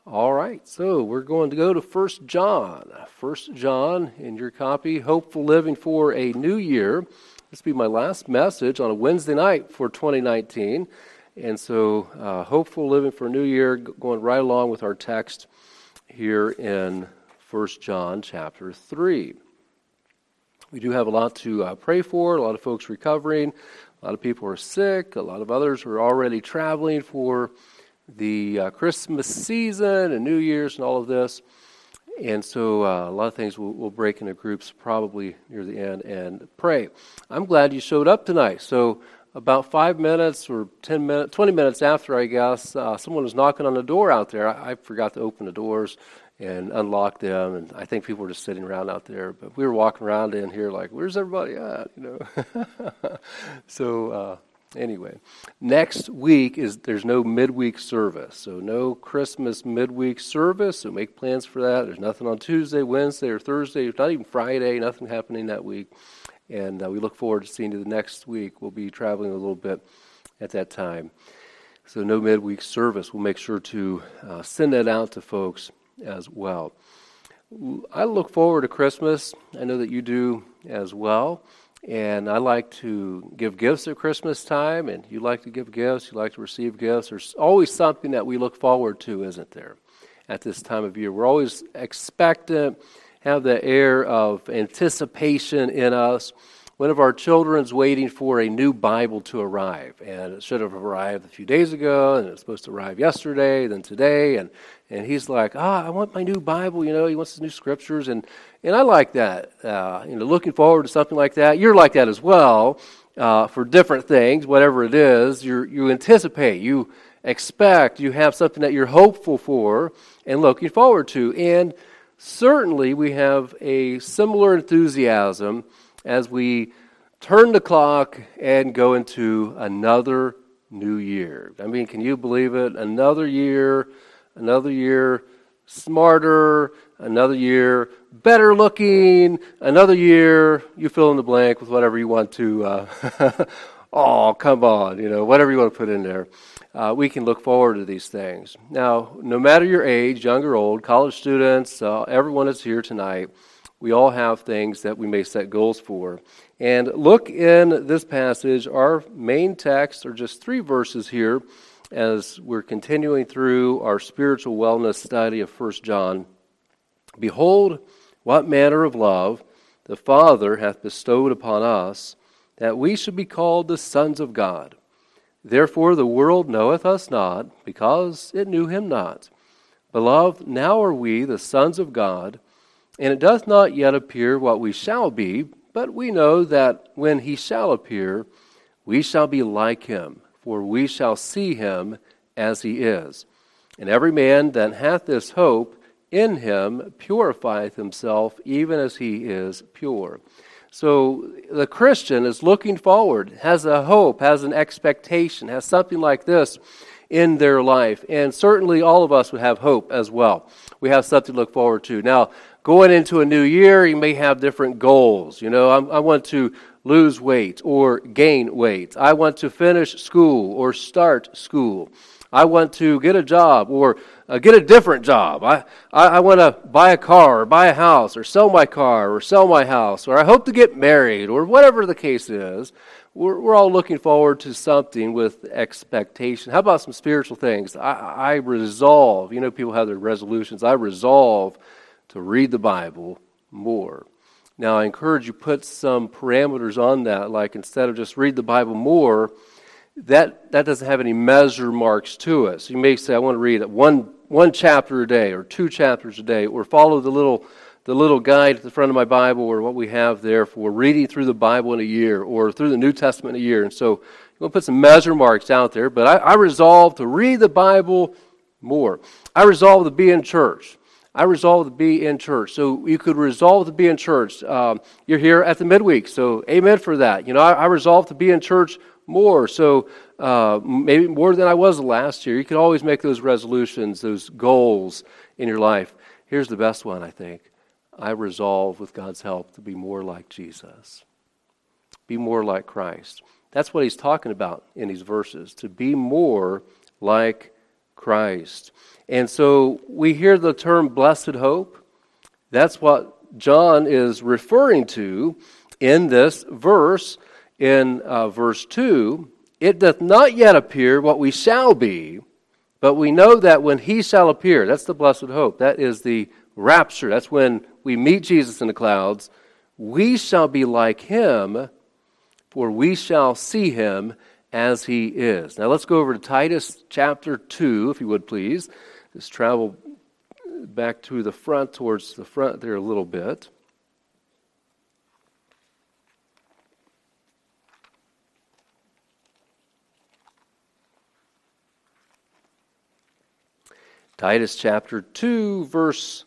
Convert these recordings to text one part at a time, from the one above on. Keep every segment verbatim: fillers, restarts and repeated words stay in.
All right, so we're going to go to First John. First John in your copy, Hopeful Living for a New Year. This will be my last message on a Wednesday night for twenty nineteen. And so, uh, Hopeful Living for a New Year, going right along with our text here in First John chapter three. We do have a lot to uh, pray for, a lot of folks recovering, a lot of people are sick, a lot of others are already traveling for the uh, Christmas season and New Year's and all of this. And so uh, a lot of things we'll, we'll break into groups probably near the end and pray. I'm glad you showed up tonight. So about five minutes or ten minutes, twenty minutes after, I guess, uh, someone was knocking on the door out there. I, I forgot to open the doors and unlock them, and I think people were just sitting around out there. But we were walking around in here like, where's everybody at? You know. so uh, anyway, next week is there's no midweek service, so no Christmas midweek service. So make plans for that. There's nothing on Tuesday, Wednesday, or Thursday. Not even Friday. Nothing happening that week. And uh, we look forward to seeing you the next week. We'll be traveling a little bit at that time. So no midweek service. We'll make sure to uh, send that out to folks as well. I look forward to Christmas. I know that you do as well. And I like to give gifts at Christmas time, and you like to give gifts, you like to receive gifts. There's always something that we look forward to, isn't there, at this time of year? We're always expectant, have the air of anticipation in us. One of our children's waiting for a new Bible to arrive, and it should have arrived a few days ago, and it was supposed to arrive yesterday, then today, and, and he's like, ah, I want my new Bible, you know, he wants his new scriptures, and, and I like that, uh, you know, looking forward to something like that. You're like that as well, uh, for different things, whatever it is, you you anticipate, you expect, you have something that you're hopeful for and looking forward to, and certainly we have a similar enthusiasm as we turn the clock and go into another new year. I mean, can you believe it? Another year, another year smarter, another year better looking, another year, you fill in the blank with whatever you want to, uh, oh, come on, you know, whatever you want to put in there. Uh, we can look forward to these things. Now, no matter your age, young or old, college students, uh, everyone that's here tonight, we all have things that we may set goals for. And look in this passage, our main text are just three verses here as we're continuing through our spiritual wellness study of First John. Behold, what manner of love the Father hath bestowed upon us, that we should be called the sons of God. Therefore the world knoweth us not, because it knew him not. Beloved, now are we the sons of God, and it doth not yet appear what we shall be, but we know that when he shall appear, we shall be like him, for we shall see him as he is. And every man that hath this hope in him purifieth himself, even as he is pure. So the Christian is looking forward, has a hope, has an expectation, has something like this in their life. And certainly all of us would have hope as well. We have something to look forward to. Now, going into a new year, you may have different goals. You know, I, I want to lose weight or gain weight. I want to finish school or start school. I want to get a job or uh, get a different job. I, I, I want to buy a car or buy a house or sell my car or sell my house, or I hope to get married, or whatever the case is. We're, we're all looking forward to something with expectation. How about some spiritual things? I, I resolve, you know, people have their resolutions. I resolve to read the Bible more. Now, I encourage you put some parameters on that, like instead of just read the Bible more, that that doesn't have any measure marks to it. So you may say, I want to read one one chapter a day or two chapters a day, or follow the little the little guide at the front of my Bible, or what we have there for reading through the Bible in a year, or through the New Testament in a year. And so you want to put some measure marks out there, but I, I resolve to read the Bible more. I resolve to be in church. I resolve to be in church. So you could resolve to be in church. Um, you're here at the midweek, so amen for that. You know, I, I resolve to be in church more, so uh, maybe more than I was last year. You can always make those resolutions, those goals in your life. Here's the best one, I think. I resolve, with God's help, to be more like Jesus. Be more like Christ. That's what he's talking about in these verses, to be more like Christ. And so we hear the term blessed hope. That's what John is referring to in this verse, in uh, verse two. It doth not yet appear what we shall be, but we know that when he shall appear, that's the blessed hope. That is the rapture. That's when we meet Jesus in the clouds. We shall be like him, for we shall see him as he is. Now let's go over to Titus chapter two, if you would please. Just travel back to the front, towards the front there a little bit. Titus chapter two, verse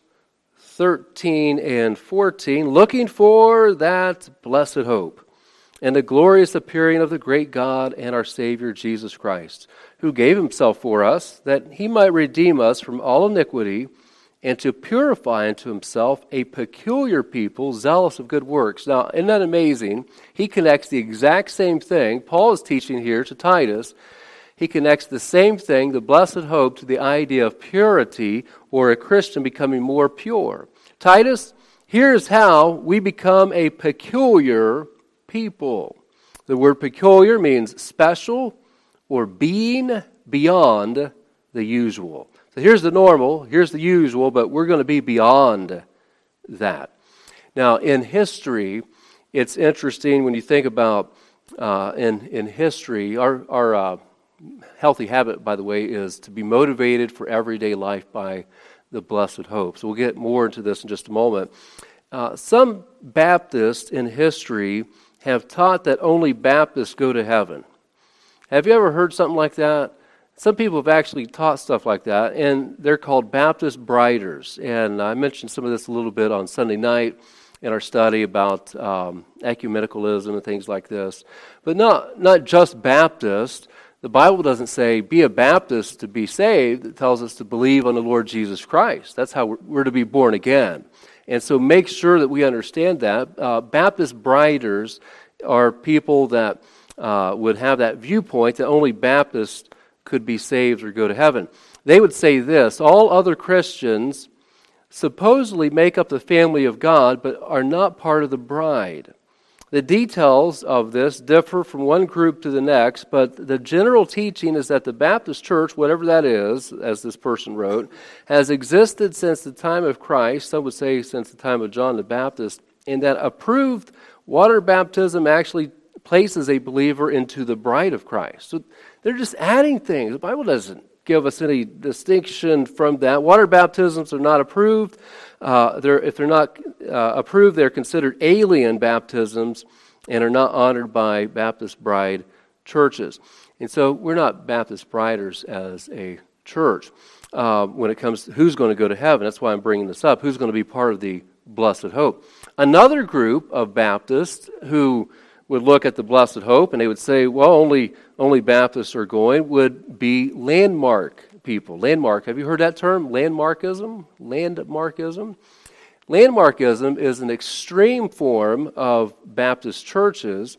thirteen and fourteen, looking for that blessed hope and the glorious appearing of the great God and our Savior Jesus Christ, who gave himself for us, that he might redeem us from all iniquity, and to purify unto himself a peculiar people, zealous of good works. Now, isn't that amazing? He connects the exact same thing Paul is teaching here to Titus. He connects the same thing, the blessed hope, to the idea of purity, or a Christian becoming more pure. Titus, here's how we become a peculiar people. The word peculiar means special or being beyond the usual. So here's the normal, here's the usual, but we're going to be beyond that. Now, in history, it's interesting when you think about uh, in in history, our our uh, healthy habit, by the way, is to be motivated for everyday life by the blessed hope. So we'll get more into this in just a moment. Uh, some Baptists in history have taught that only Baptists go to heaven. Have you ever heard something like that? Some people have actually taught stuff like that, and they're called Baptist Briders. And I mentioned some of this a little bit on Sunday night in our study about um, ecumenicalism and things like this. But not, not just Baptists. The Bible doesn't say, be a Baptist to be saved. It tells us to believe on the Lord Jesus Christ. That's how we're, we're to be born again. And so make sure that we understand that. Uh, Baptist Briders are people that uh, would have that viewpoint that only Baptists could be saved or go to heaven. They would say this: all other Christians supposedly make up the family of God, but are not part of the bride. The details of this differ from one group to the next, but the general teaching is that the Baptist church, whatever that is, as this person wrote, has existed since the time of Christ, some would say since the time of John the Baptist, and that approved water baptism actually places a believer into the bride of Christ. So they're just adding things. The Bible doesn't give us any distinction from that. Water baptisms are not approved. Uh, they're, if they're not uh, approved, they're considered alien baptisms and are not honored by Baptist bride churches. And so we're not Baptist briders as a church uh, when it comes to who's going to go to heaven. That's why I'm bringing this up. Who's going to be part of the blessed hope? Another group of Baptists who would look at the blessed hope and they would say, well, only only Baptists are going, would be landmark people. Landmark, have you heard that term? Landmarkism? Landmarkism? Landmarkism is an extreme form of Baptist churches,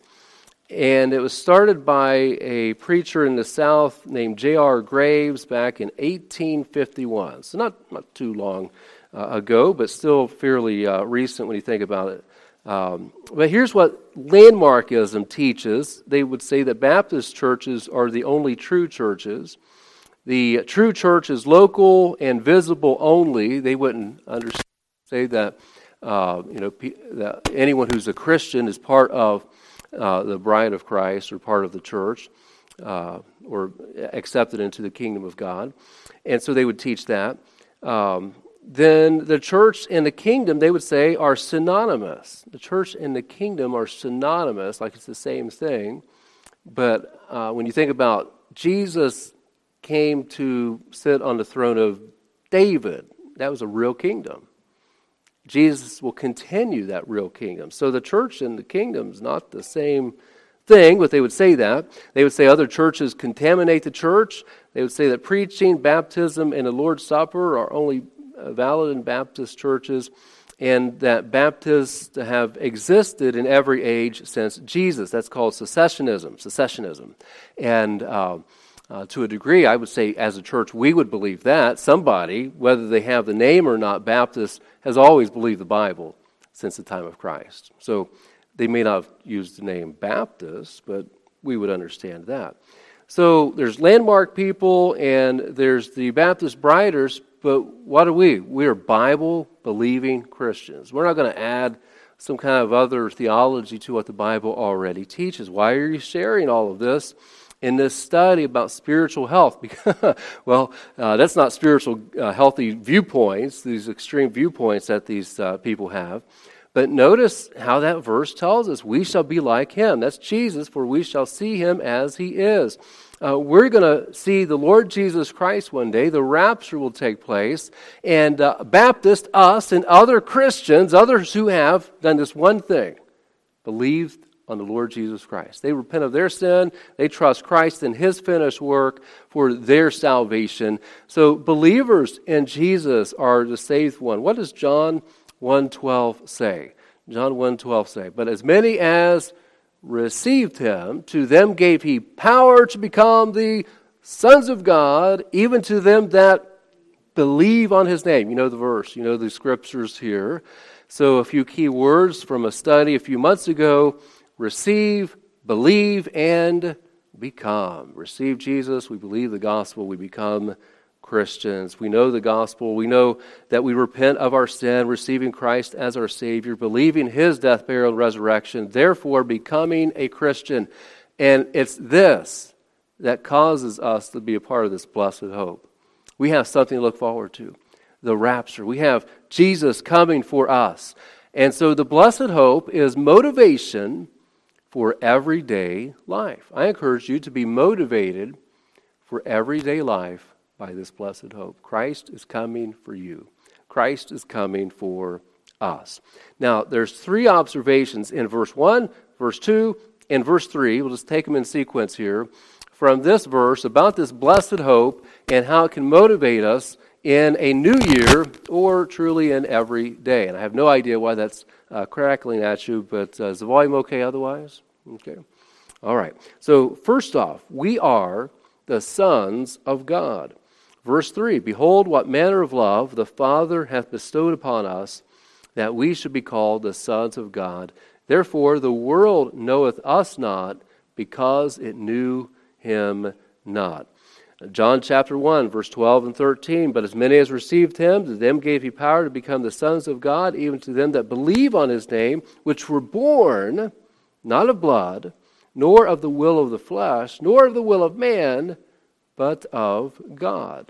and it was started by a preacher in the South named J R Graves back in eighteen fifty-one. So not, not too long uh, ago, but still fairly uh, recent when you think about it. Um, but here's what landmarkism teaches. They would say that Baptist churches are the only true churches. The true church is local and visible only. They wouldn't understand, say that uh, you know that anyone who's a Christian is part of uh, the bride of Christ or part of the church uh, or accepted into the kingdom of God. And so they would teach that. Um, Then the church and the kingdom, they would say, are synonymous. The church and the kingdom are synonymous, like it's the same thing. But uh, when you think about Jesus came to sit on the throne of David, that was a real kingdom. Jesus will continue that real kingdom. So the church and the kingdom is not the same thing, but they would say that. They would say other churches contaminate the church. They would say that preaching, baptism, and the Lord's Supper are only valid in Baptist churches, and that Baptists have existed in every age since Jesus. That's called secessionism. Secessionism, and uh, Uh, to a degree, I would say, as a church, we would believe that. Somebody, whether they have the name or not, Baptist, has always believed the Bible since the time of Christ. So they may not have used the name Baptist, but we would understand that. So there's landmark people and there's the Baptist Briders, but what are we? We are Bible-believing Christians. We're not going to add some kind of other theology to what the Bible already teaches. Why are you sharing all of this in this study about spiritual health? Because, well, uh, that's not spiritual uh, healthy viewpoints, these extreme viewpoints that these uh, people have. But notice how that verse tells us, we shall be like him. That's Jesus, for we shall see him as he is. Uh, we're going to see the Lord Jesus Christ one day. The rapture will take place. And uh, Baptists, us, and other Christians, others who have done this one thing, believed on the Lord Jesus Christ. They repent of their sin. They trust Christ and his finished work for their salvation. So believers in Jesus are the saved one. What does John one twelve say? John one twelve say, but as many as received him, to them gave he power to become the sons of God, even to them that believe on his name. You know the verse, you know the scriptures here. So a few key words from a study a few months ago: receive, believe, and become. Receive Jesus, we believe the gospel, we become Christians. We know the gospel. We know that we repent of our sin, receiving Christ as our Savior, believing his death, burial, and resurrection, therefore becoming a Christian. And it's this that causes us to be a part of this blessed hope. We have something to look forward to, the rapture. We have Jesus coming for us. And so the blessed hope is motivation for everyday life. I encourage you to be motivated for everyday life by this blessed hope. Christ is coming for you. Christ is coming for us. Now, there's three observations in verse one, verse two, and verse three. We'll just take them in sequence here. From this verse about this blessed hope and how it can motivate us in a new year or truly in every day. And I have no idea why that's uh, crackling at you, but uh, is the volume okay otherwise? Okay. All right. So first off, we are the sons of God. Verse three, behold, what manner of love the Father hath bestowed upon us, that we should be called the sons of God. Therefore the world knoweth us not, because it knew him not. John chapter one, verse twelve and thirteen, but as many as received him, to them gave he power to become the sons of God, even to them that believe on his name, which were born, not of blood, nor of the will of the flesh, nor of the will of man, but of God.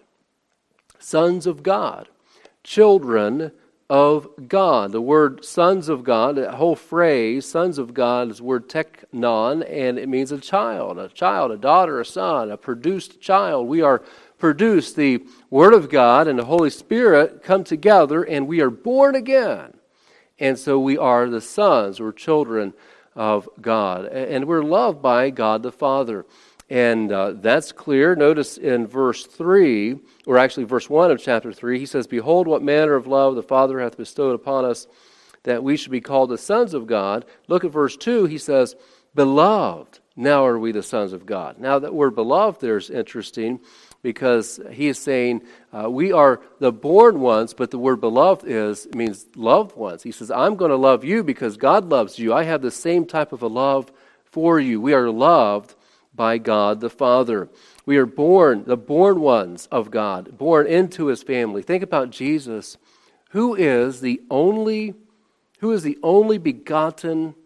Sons of God, children of God. The word sons of God, that whole phrase, sons of God, is the word teknon, and it means a child, a child, a daughter, a son, a produced child. We are produced. The Word of God and the Holy Spirit come together, and we are born again. And so we are the sons or children of God, and we're loved by God the Father. And uh, that's clear. Notice in verse three, or actually verse one of chapter three, he says, behold, what manner of love the Father hath bestowed upon us, that we should be called the sons of God. Look at verse two, he says, beloved, now are we the sons of God. Now that word beloved there is interesting, because he is saying uh, we are the born ones, but the word beloved is means loved ones. He says, I'm going to love you because God loves you. I have the same type of a love for you. We are loved by God the Father. We are born, the born ones of God, born into his family. Think about Jesus, who is the only, who is the only begotten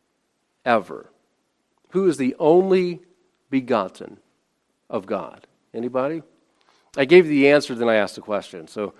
ever. Who is the only begotten of God? Anybody? I gave you the answer, then I asked the question. So,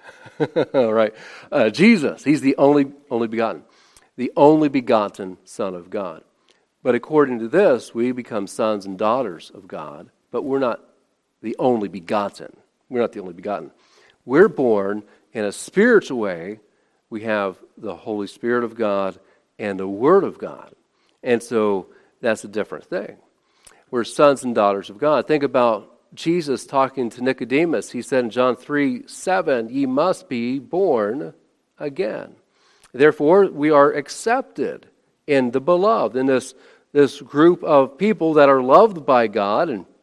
all right. Uh, Jesus, he's the only, only begotten. The only begotten Son of God. But according to this, we become sons and daughters of God, but we're not the only begotten. We're not the only begotten. We're born in a spiritual way. We have the Holy Spirit of God and the Word of God. And so that's a different thing. We're sons and daughters of God. Think about Jesus talking to Nicodemus. He said in John three seven, ye must be born again. Therefore, we are accepted in the beloved, in this, this group of people that are loved by God, and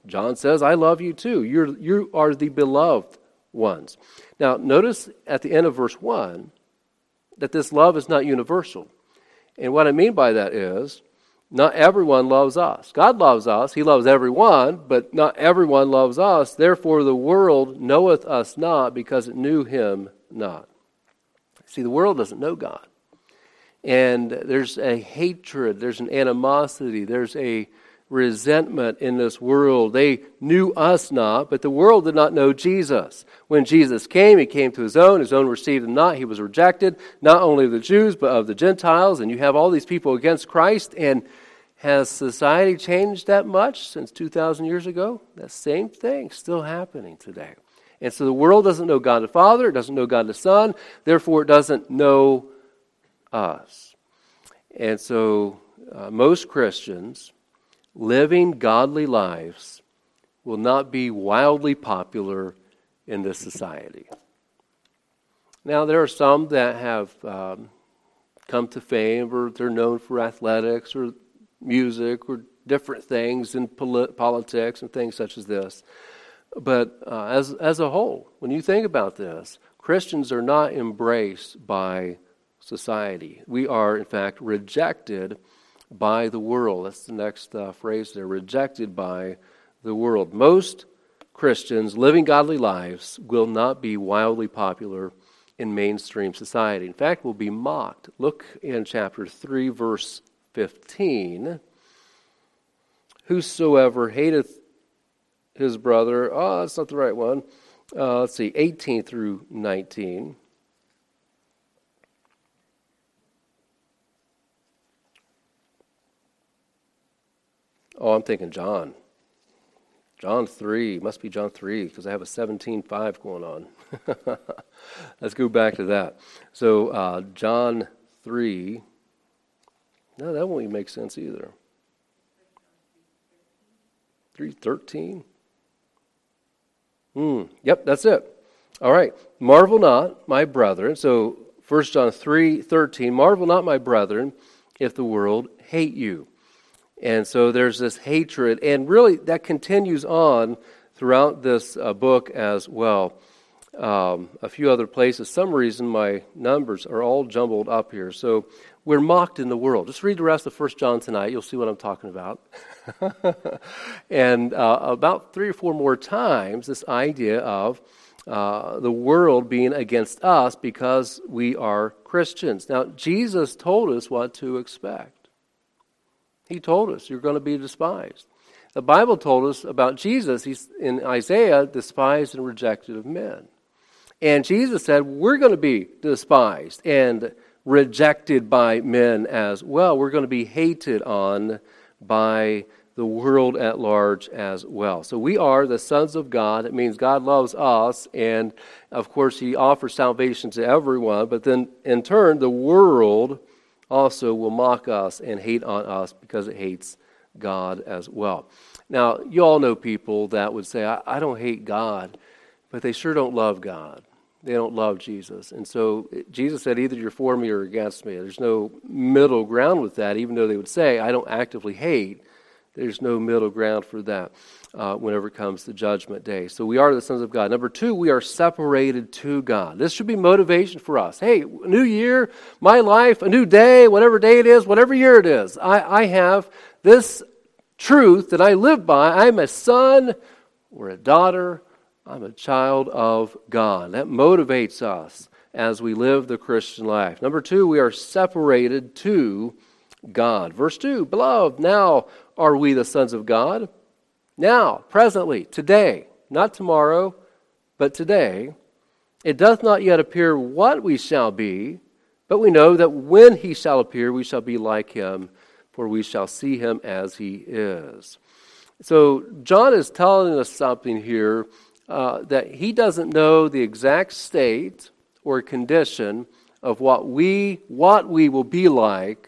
John says, I love you too. You're, you are the beloved ones. Now, notice at the end of verse one that this love is not universal. And what I mean by that is, not everyone loves us. God loves us. He loves everyone, but not everyone loves us. Therefore, the world knoweth us not because it knew him not. See, the world doesn't know God. And there's a hatred, there's an animosity, there's a resentment in this world. They knew us not, but the world did not know Jesus. When Jesus came, he came to his own. His own received him not. He was rejected, not only of the Jews, but of the Gentiles. And you have all these people against Christ. And has society changed that much since two thousand years ago? That same thing still happening today. And so the world doesn't know God the Father. It doesn't know God the Son. Therefore, it doesn't know us. And so uh, most Christians living godly lives will not be wildly popular in this society. Now, there are some that have um, come to fame, or they're known for athletics or music or different things in polit- politics and things such as this. But uh, as, as a whole, when you think about this, Christians are not embraced by society. We are, in fact, rejected by the world. That's the next uh, phrase there, rejected by the world. Most Christians living godly lives will not be wildly popular in mainstream society. In fact, will be mocked. Look in chapter three, verse fifteen. Whosoever hateth his brother, oh, that's not the right one. Uh, let's see, eighteen through nineteen. Oh, I'm thinking John. John three. Must be John three because I have a seventeen five going on. Let's go back to that. So, uh, John three. No, that won't even make sense either. three thirteen. Hmm. Yep, that's it. All right. Marvel not, my brethren. So, First John three thirteen. Marvel not, my brethren, if the world hate you. And so there's this hatred, and really that continues on throughout this uh, book as well. Um, a few other places. Some reason my numbers are all jumbled up here. So we're mocked in the world. Just read the rest of First John tonight. You'll see what I'm talking about. And uh, about three or four more times, this idea of uh, the world being against us because we are Christians. Now, Jesus told us what to expect. He told us, you're going to be despised. The Bible told us about Jesus, he's in Isaiah, despised and rejected of men. And Jesus said, we're going to be despised and rejected by men as well. We're going to be hated on by the world at large as well. So we are the sons of God. It means God loves us, and of course he offers salvation to everyone, but then in turn the world also will mock us and hate on us because it hates God as well. Now, you all know people that would say, I, I don't hate God, but they sure don't love God. They don't love Jesus. And so Jesus said, either you're for me or against me. There's no middle ground with that, even though they would say, I don't actively hate. There's no middle ground for that uh, whenever it comes to Judgment Day. So we are the sons of God. Number two, we are separated to God. This should be motivation for us. Hey, new year, my life, a new day, whatever day it is, whatever year it is. I, I have this truth that I live by. I'm a son or a daughter. I'm a child of God. That motivates us as we live the Christian life. Number two, we are separated to God. Verse two, beloved, now are we the sons of God? Now, presently, today, not tomorrow, but today, it doth not yet appear what we shall be, but we know that when he shall appear, we shall be like him, for we shall see him as he is. So John is telling us something here uh, that he doesn't know the exact state or condition of what we what we will be like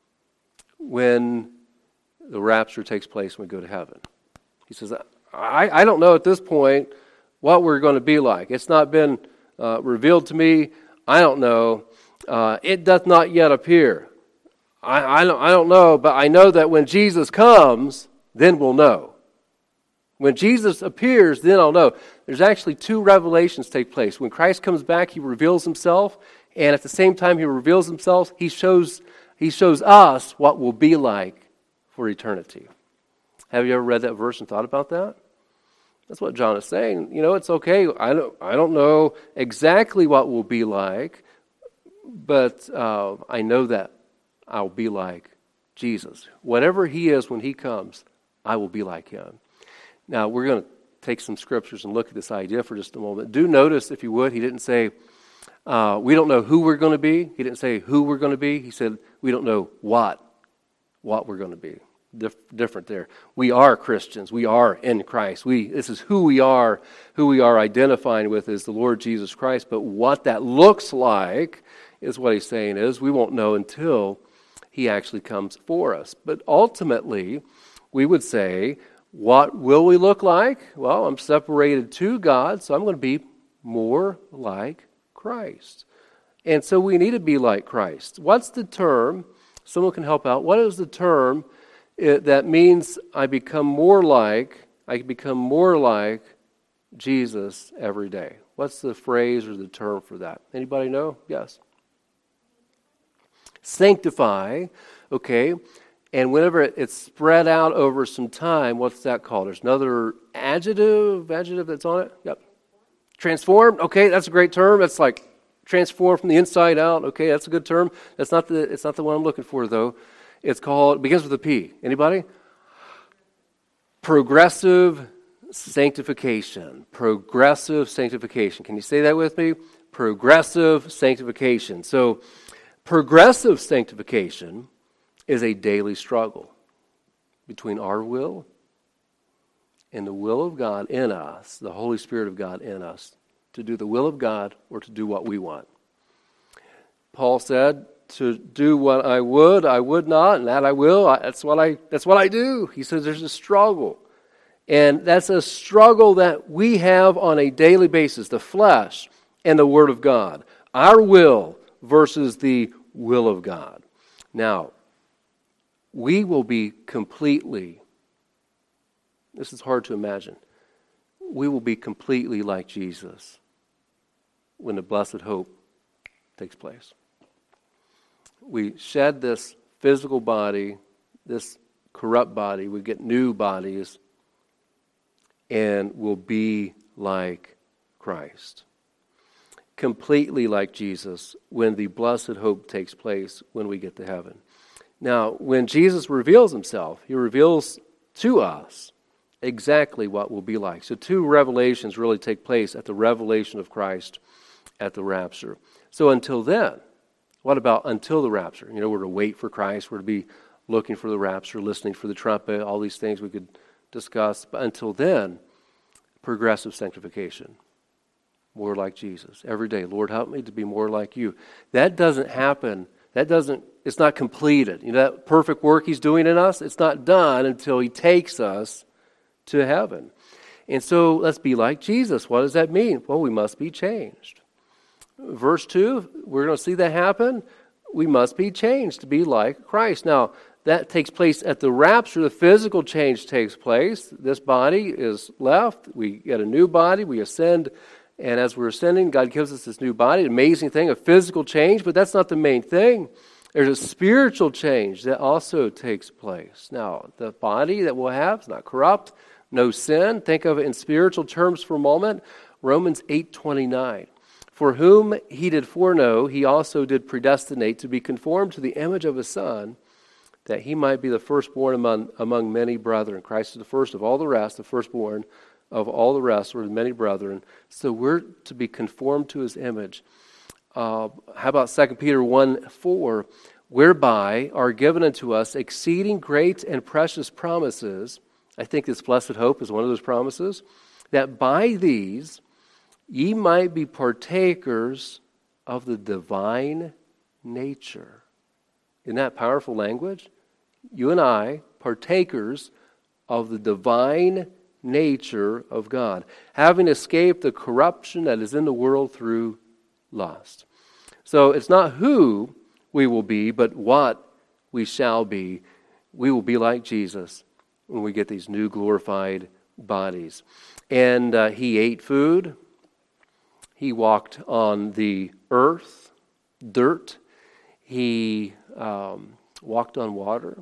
when the rapture takes place when we go to heaven. He says, I, I don't know at this point what we're going to be like. It's not been uh, revealed to me. I don't know. Uh, it doth not yet appear. I, I, don't, I don't know, but I know that when Jesus comes, then we'll know. When Jesus appears, then I'll know. There's actually two revelations take place. When Christ comes back, he reveals himself, and at the same time he reveals himself, he shows, he shows us what will be like for eternity. Have you ever read that verse and thought about that? That's what John is saying. You know, it's okay. I don't, I don't know exactly what will be like, but uh, I know that I'll be like Jesus. Whatever he is when he comes, I will be like him. Now, we're going to take some scriptures and look at this idea for just a moment. Do notice, if you would, he didn't say, uh, we don't know who we're going to be. He didn't say who we're going to be. He said, we don't know what, what we're going to be. Dif- different there. We are Christians. We are in Christ. We This is who we are. Who we are identifying with is the Lord Jesus Christ. But what that looks like is what he's saying is we won't know until he actually comes for us. But ultimately, we would say, what will we look like? Well, I'm separated to God, so I'm going to be more like Christ. And so we need to be like Christ. What's the term? Someone can help out. What is the term it, that means I become more like, I become more like Jesus every day? What's the phrase or the term for that? Anybody know? Yes. Sanctify, okay. And whenever it's spread out over some time, what's that called? There's another adjective, adjective that's on it? Yep. Transformed, okay, that's a great term. That's like transformed from the inside out. Okay, that's a good term. That's not the it's not the one I'm looking for though. It's called, it begins with a P. Anybody? Progressive sanctification. Progressive sanctification. Can you say that with me? Progressive sanctification. So, progressive sanctification is a daily struggle between our will and the will of God in us, the Holy Spirit of God in us, to do the will of God or to do what we want. Paul said, to do what I would, I would not, and that I will, I, that's what I that's what I do. He says there's a struggle. And that's a struggle that we have on a daily basis, the flesh and the Word of God. Our will versus the will of God. Now, we will be completely, this is hard to imagine, we will be completely like Jesus when the blessed hope takes place. We shed this physical body, this corrupt body, we get new bodies, and we'll be like Christ. Completely like Jesus when the blessed hope takes place when we get to heaven. Now, when Jesus reveals himself, he reveals to us exactly what we'll be like. So two revelations really take place at the revelation of Christ at the rapture. So until then, what about until the rapture? You know, we're to wait for Christ. We're to be looking for the rapture, listening for the trumpet, all these things we could discuss. But until then, progressive sanctification. More like Jesus. Every day, Lord, help me to be more like you. That doesn't happen. That doesn't, it's not completed. You know, that perfect work he's doing in us, it's not done until he takes us to heaven. And so let's be like Jesus. What does that mean? Well, we must be changed. Verse two, we're going to see that happen. We must be changed to be like Christ. Now, that takes place at the rapture. The physical change takes place. This body is left. We get a new body. We ascend. And as we're ascending, God gives us this new body. An amazing thing, a physical change, but that's not the main thing. There's a spiritual change that also takes place. Now, the body that we'll have is not corrupt, no sin. Think of it in spiritual terms for a moment. Romans eight twenty-nine. For whom he did foreknow, he also did predestinate to be conformed to the image of his Son, that he might be the firstborn among, among many brethren. Christ is the first of all the rest, the firstborn of all the rest, or many brethren. So we're to be conformed to his image. Uh, how about Second Peter one four? Whereby are given unto us exceeding great and precious promises. I think this blessed hope is one of those promises. That by these ye might be partakers of the divine nature. Isn't that powerful language? You and I, partakers of the divine nature of God, having escaped the corruption that is in the world through lust. So it's not who we will be, but what we shall be. We will be like Jesus when we get these new glorified bodies. And uh, he ate food. He walked on the earth, dirt. He um, walked on water.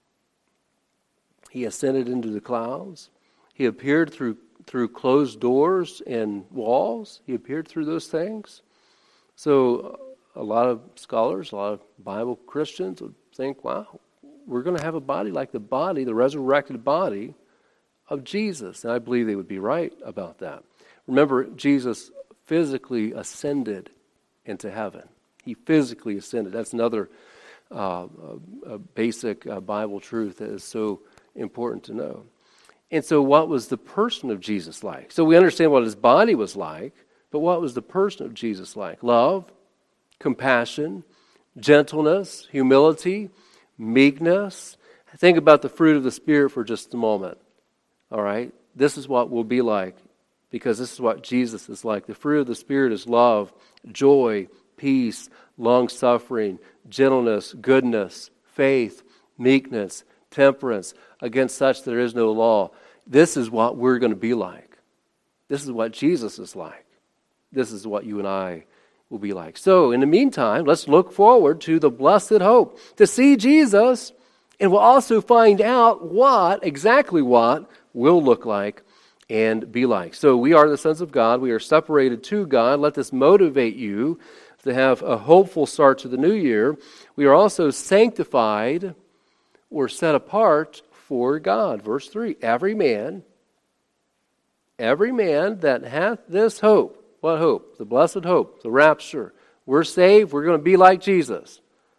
He ascended into the clouds. He appeared through through closed doors and walls. He appeared through those things. So a lot of scholars, a lot of Bible Christians would think, wow, we're going to have a body like the body, the resurrected body of Jesus. And I believe they would be right about that. Remember, Jesus physically ascended into heaven. He physically ascended. That's another uh, a, a basic uh, Bible truth that is so important to know. And so what was the person of Jesus like? So we understand what his body was like, but what was the person of Jesus like? Love, compassion, gentleness, humility, meekness. Think about the fruit of the Spirit for just a moment. All right? This is what we'll be like, because this is what Jesus is like. The fruit of the Spirit is love, joy, peace, long-suffering, gentleness, goodness, faith, meekness, temperance. Against such there is no law. This is what we're going to be like. This is what Jesus is like. This is what you and I will be like. So, in the meantime, let's look forward to the blessed hope, to see Jesus, and we'll also find out what, exactly what, will look like and be like. So, we are the sons of God. We are separated to God. Let this motivate you to have a hopeful start to the new year. We are also sanctified or set apart for God. Verse three, every man, every man that hath this hope. What hope? The blessed hope, the rapture. We're saved, we're going to be like Jesus.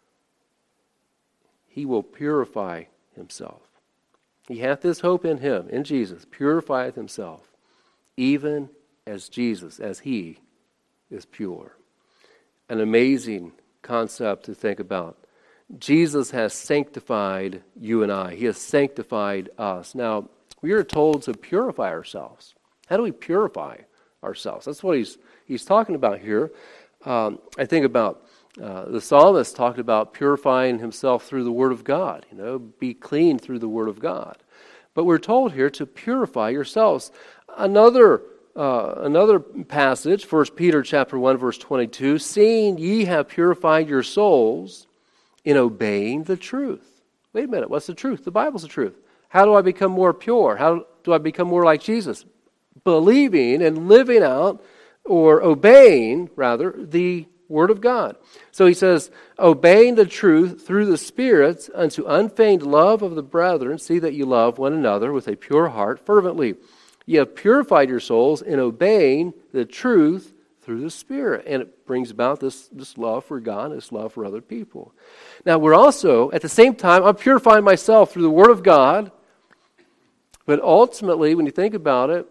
He will purify himself. He hath this hope in him, in Jesus, purifieth himself, even as Jesus, as he is pure. An amazing concept to think about. Jesus has sanctified you and I. He has sanctified us. Now, we are told to purify ourselves. How do we purify ourselves? That's what he's he's talking about here. Um, I think about uh, the psalmist talked about purifying himself through the Word of God. You know, be clean through the Word of God. But we're told here to purify yourselves. Another uh, another passage, First Peter chapter one, verse twenty-two, seeing ye have purified your souls in obeying the truth. Wait a minute, what's the truth? The Bible's the truth. How do I become more pure? How do I become more like Jesus? Believing and living out, or obeying, rather, the Word of God. So he says, obeying the truth through the Spirit unto unfeigned love of the brethren, see that you love one another with a pure heart fervently. Ye have purified your souls in obeying the truth through the Spirit. And it brings about this, this love for God, this love for other people. Now, we're also, at the same time, I'm purifying myself through the Word of God. But ultimately, when you think about it,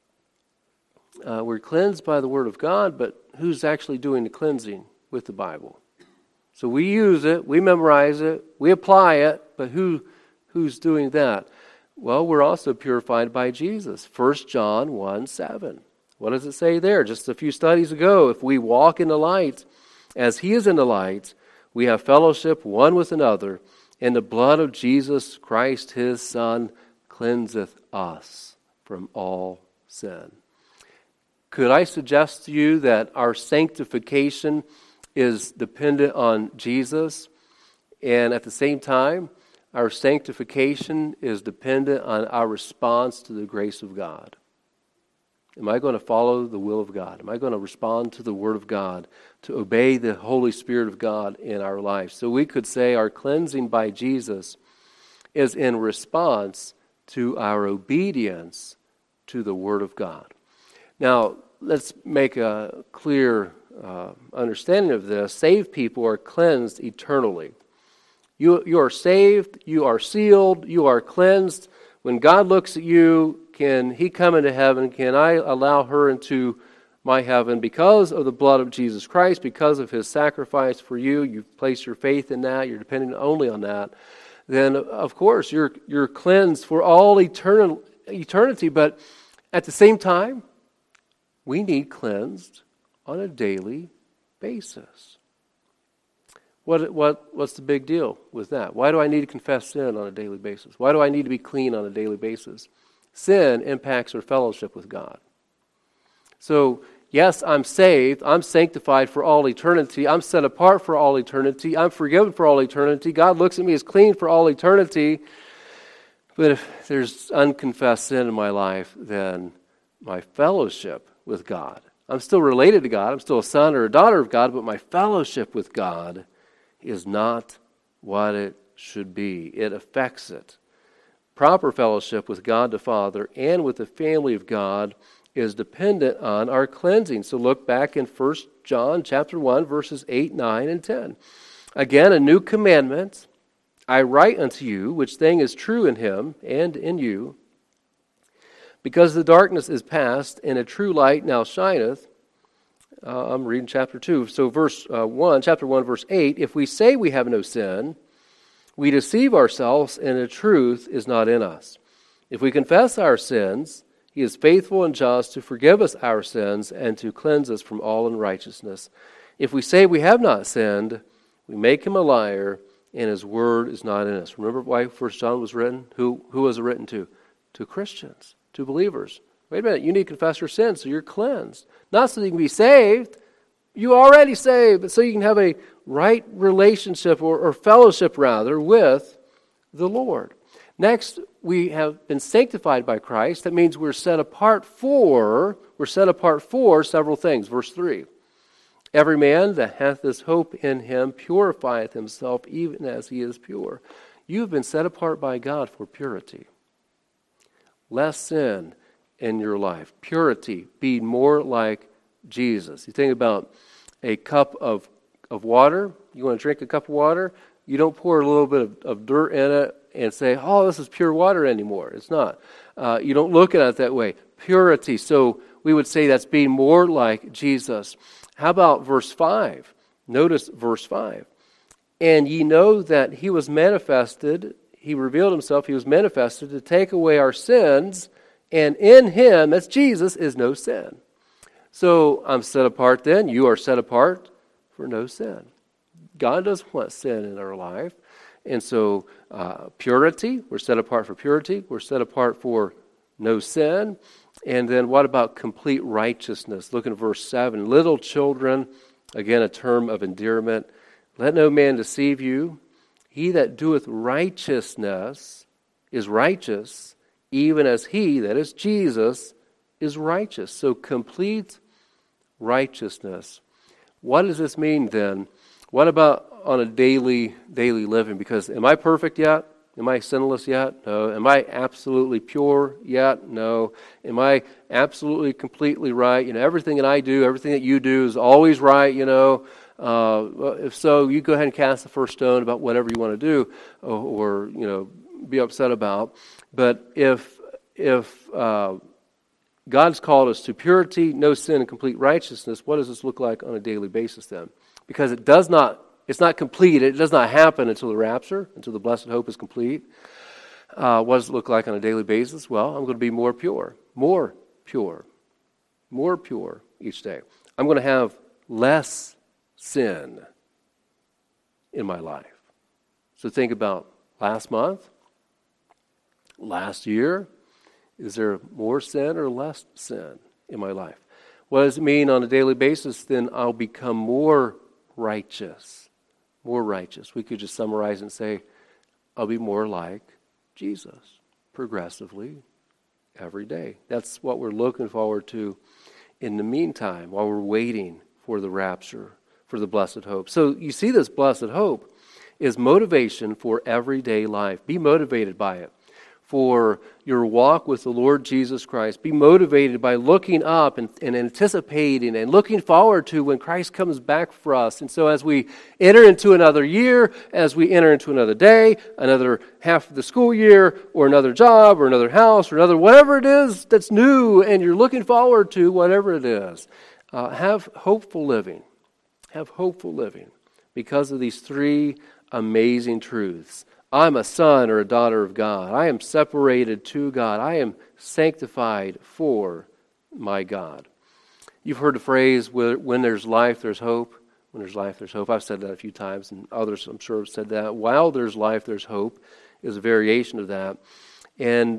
uh, we're cleansed by the Word of God, but who's actually doing the cleansing with the Bible? So we use it, we memorize it, we apply it, but who who's doing that? Well, we're also purified by Jesus. First John one seven. What does it say there? Just a few studies ago, if we walk in the light, as he is in the light, we have fellowship one with another, and the blood of Jesus Christ, his Son, cleanseth us from all sin. Could I suggest to you that our sanctification is dependent on Jesus, and at the same time, our sanctification is dependent on our response to the grace of God? Am I going to follow the will of God? Am I going to respond to the Word of God, to obey the Holy Spirit of God in our life? So we could say our cleansing by Jesus is in response to our obedience to the Word of God. Now, let's make a clear uh, understanding of this. Saved people are cleansed eternally. You, you are saved, you are sealed, you are cleansed. When God looks at you, can he come into heaven? Can I allow her into my heaven because of the blood of Jesus Christ, because of his sacrifice for you? You've placed your faith in that. You're depending only on that. Then, of course, you're you're cleansed for all eternal, eternity. But at the same time, we need cleansed on a daily basis. What what what's the big deal with that? Why do I need to confess sin on a daily basis? Why do I need to be clean on a daily basis? sin impacts our fellowship with God. So, yes, I'm saved. I'm sanctified for all eternity. I'm set apart for all eternity. I'm forgiven for all eternity. God looks at me as clean for all eternity. But if there's unconfessed sin in my life, then my fellowship with God, I'm still related to God. I'm still a son or a daughter of God, but my fellowship with God is not what it should be. It affects it. Proper fellowship with God the Father and with the family of God is dependent on our cleansing. So look back in First John chapter one, verses eight, nine, and ten. Again, a new commandment I write unto you, which thing is true in him and in you, because the darkness is past, and a true light now shineth. Uh, I'm reading chapter two. So verse uh, one, chapter one, verse eight, if we say we have no sin, we deceive ourselves, and the truth is not in us. If we confess our sins, he is faithful and just to forgive us our sins and to cleanse us from all unrighteousness. If we say we have not sinned, we make him a liar, and his word is not in us. Remember why First John was written? Who, who was it written to? To Christians, to believers. Wait a minute, you need to confess your sins so you're cleansed. Not so you can be saved. You already saved, but so you can have a right relationship or, or fellowship, rather, with the Lord. Next, we have been sanctified by Christ. That means we're set apart for, we're set apart for several things. Verse three. Every man that hath this hope in him purifieth himself even as he is pure. You have been set apart by God for purity. Less sin in your life. Purity. Be more like Jesus. You think about a cup of, of water. You want to drink a cup of water? You don't pour a little bit of, of dirt in it and say, oh, this is pure water anymore. It's not. Uh, you don't look at it that way. Purity. So we would say that's being more like Jesus. How about verse five? Notice verse five. And ye know that he was manifested, he revealed himself, he was manifested to take away our sins, and in him, that's Jesus, is no sin. So I'm set apart then. You are set apart for no sin. God doesn't want sin in our life. And so uh, purity, we're set apart for purity. We're set apart for no sin. And then what about complete righteousness? Look in verse seven. Little children, again a term of endearment. Let no man deceive you. He that doeth righteousness is righteous, even as he, that is Jesus, is righteous. So complete righteousness. What does this mean then? What about on a daily, daily living? Because am I perfect yet? Am I sinless yet? No. Am I absolutely pure yet? No. Am I absolutely, completely right? You know, everything that I do, everything that you do is always right, you know. Uh, if so, you go ahead and cast the first stone about whatever you want to do or, or you know, be upset about. But if, if uh, God's called us to purity, no sin, and complete righteousness, what does this look like on a daily basis then? Because it does not It's not complete. It does not happen until the rapture, until the blessed hope is complete. Uh, what does it look like on a daily basis? Well, I'm going to be more pure, more pure, more pure each day. I'm going to have less sin in my life. So think about last month, last year. Is there more sin or less sin in my life? What does it mean on a daily basis? Then I'll become more righteous. More righteous. We could just summarize and say, I'll be more like Jesus, progressively, every day. That's what we're looking forward to in the meantime, while we're waiting for the rapture, for the blessed hope. So you see, this blessed hope is motivation for everyday life. Be motivated by it. For your walk with the Lord Jesus Christ. Be motivated by looking up and, and anticipating and looking forward to when Christ comes back for us. And so as we enter into another year, as we enter into another day, another half of the school year, or another job, or another house, or another whatever it is that's new and you're looking forward to, whatever it is, uh, have hopeful living. Have hopeful living because of these three amazing truths. I'm a son or a daughter of God. I am separated to God. I am sanctified for my God. You've heard the phrase, when there's life, there's hope. When there's life, there's hope. I've said that a few times, and others, I'm sure, have said that. While there's life, there's hope is a variation of that. And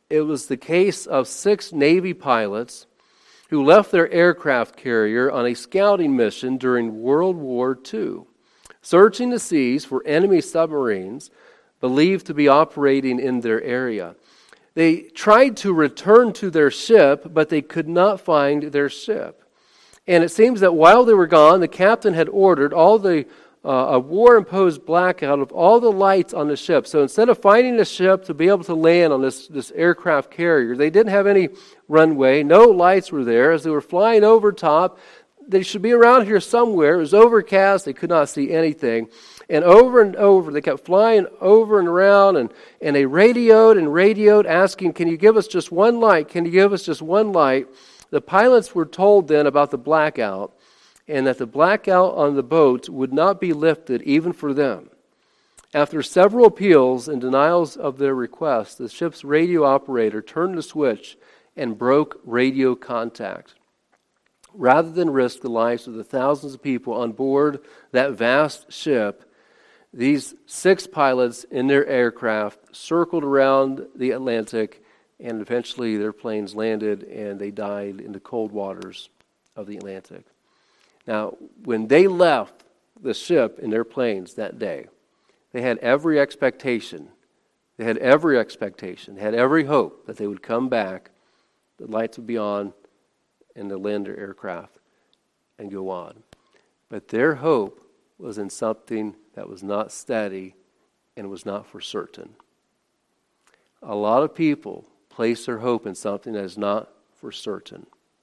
it was the case of six Navy pilots who left their aircraft carrier on a scouting mission during World War Two, searching the seas for enemy submarines believed to be operating in their area. They tried to return to their ship, but they could not find their ship. And it seems that while they were gone, the captain had ordered all the uh, a war-imposed blackout of all the lights on the ship. So instead of finding the ship to be able to land on this, this aircraft carrier, they didn't have any runway. No lights were there. As they were flying over top, they should be around here somewhere. It was overcast. They could not see anything. And over and over, they kept flying over and around, and, and they radioed and radioed, asking, can you give us just one light? Can you give us just one light? The pilots were told then about the blackout, and that the blackout on the boats would not be lifted even for them. After several appeals and denials of their request, the ship's radio operator turned the switch and broke radio contact. Rather than risk the lives of the thousands of people on board that vast ship, these six pilots in their aircraft circled around the Atlantic, and eventually their planes landed and they died in the cold waters of the Atlantic. Now, when they left the ship in their planes that day, they had every expectation, they had every expectation, had every hope that they would come back, the lights would be on, and they'd land their aircraft and go on. But their hope was in something that was not steady and was not for certain. A lot of people place their hope in something that is not for certain.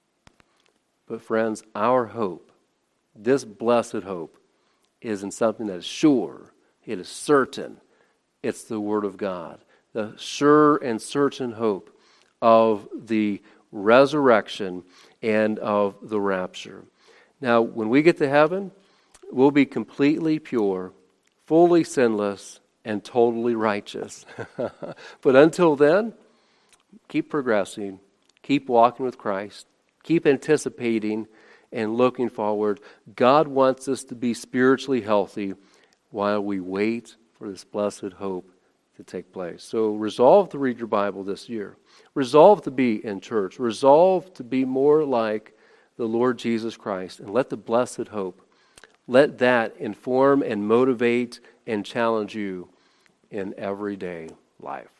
But friends, our hope, this blessed hope, is in something that is sure, it is certain. It's the Word of God, the sure and certain hope of the resurrection and of the rapture. Now, when we get to heaven, we'll be completely pure, fully sinless, and totally righteous. But until then, keep progressing, keep walking with Christ, keep anticipating and looking forward. God wants us to be spiritually healthy while we wait for this blessed hope to take place. So resolve to read your Bible this year. Resolve to be in church. Resolve to be more like the Lord Jesus Christ, and let the blessed hope, let that inform and motivate and challenge you in everyday life.